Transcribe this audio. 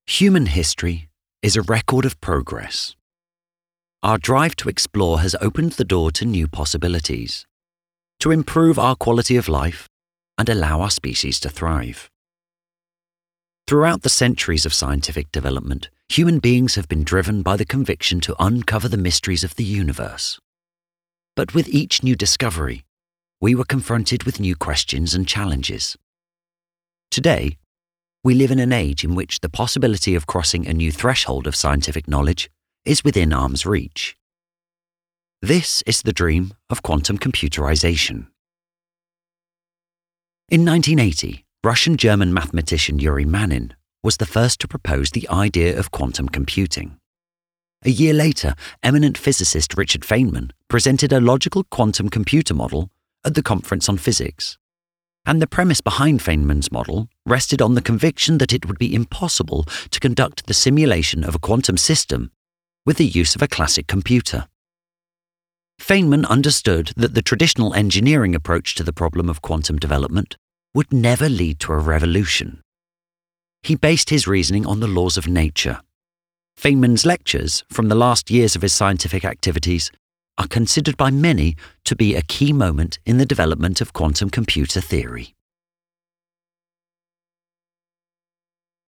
Human history is a record of progress. Our drive to explore has opened the door to new possibilities, to improve our quality of life and allow our species to thrive. Throughout the centuries of scientific development, human beings have been driven by the conviction to uncover the mysteries of the universe. But with each new discovery, we were confronted with new questions and challenges. Today, we live in an age in which the possibility of crossing a new threshold of scientific knowledge is within arm's reach. This is the dream of quantum computerization. In 1980, Russian-German mathematician Yuri Manin was the first to propose the idea of quantum computing. A year later, eminent physicist Richard Feynman presented a logical quantum computer model at the Conference on Physics. And the premise behind Feynman's model rested on the conviction that it would be impossible to conduct the simulation of a quantum system with the use of a classic computer. Feynman understood that the traditional engineering approach to the problem of quantum development would never lead to a revolution. He based his reasoning on the laws of nature. Feynman's lectures from the last years of his scientific activities are considered by many to be a key moment in the development of quantum computer theory.